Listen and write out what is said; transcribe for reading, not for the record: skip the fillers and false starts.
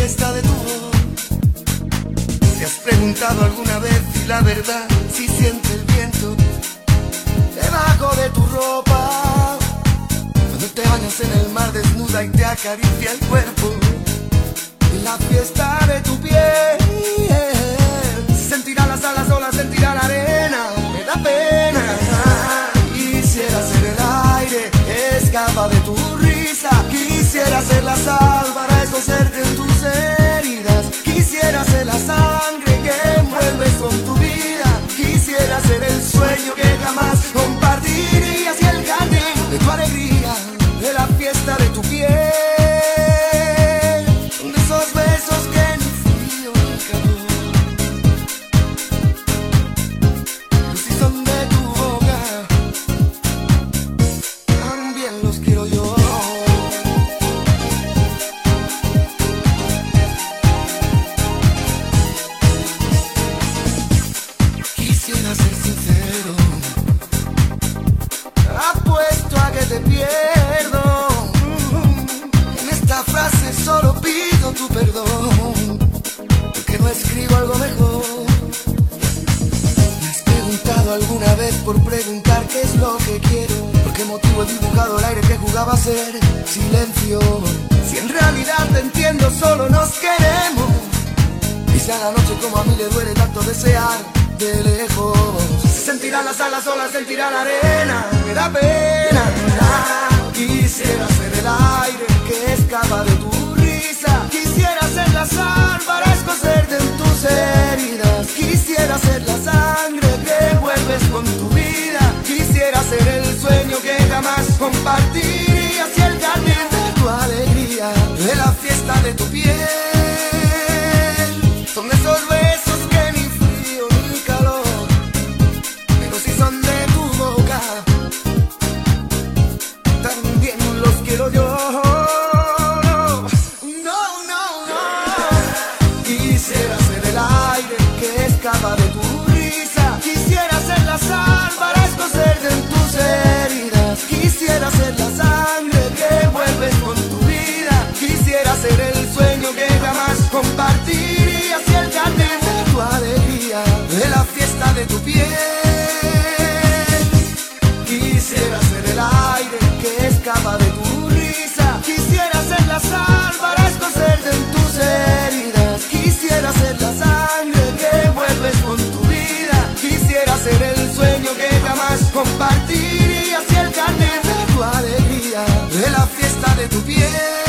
fiesta de tu voz. ¿Te has preguntado alguna vez si la verdad, si siente el viento debajo de tu ropa? Cuando te bañas en el mar desnuda y te acaricia el cuerpo, en la fiesta de tu piel, sentirá las alas olas, sentirá la arena, me da pena. Quisiera ser el aire que escapa de tu risa, quisiera ser la sal para escocerte en tus heridas, quisiera ser la sangre que envuelves con tu vida, quisiera ser el sueño que jamás compartirías y el jardín de tu alegría, de la fiesta de tu piel, de esos besos que ni frío ni calor, pero si son de tu boca, también los quiero yo. Quisiera ser sincero, apuesto a que te pierdo. En esta frase solo pido tu perdón, porque no escribo algo mejor. ¿Me has preguntado alguna vez por preguntar qué es lo que quiero? ¿Por qué motivo he dibujado el aire que jugaba a ser silencio? Si en realidad te entiendo, solo nos queremos. Y si a la noche como a mí le duele tanto desear de lejos, se sentirán las alas solas, sentirá la arena, me da pena. Quisiera ser el aire que escapa de tu risa, quisiera ser la sal para escocerte en tus heridas, quisiera ser la sangre que envuelves con tu vida, quisiera ser el sueño que jamás compartirías y el jardín de tu alegría, de la fiesta de tu piel. Son esos besos que ni frío ni calor, pero si son de tu boca, también los quiero yo. No, no, no. Quisiera ser el aire que escapa de tu risa, quisiera ser la sal para escocerte en tus heridas, quisiera ser la sangre que envuelves con tu vida, quisiera ser el sueño que jamás compartirías y el jardín de tu alegría, de la fiesta de tu piel. Quisiera ser el aire que escapa de tu risa, quisiera ser la sal para escocerte en tus heridas, quisiera ser la sangre que envuelves con tu vida, quisiera ser el sueño que jamás compartirías y el jardín de tu alegría, de la fiesta de tu piel.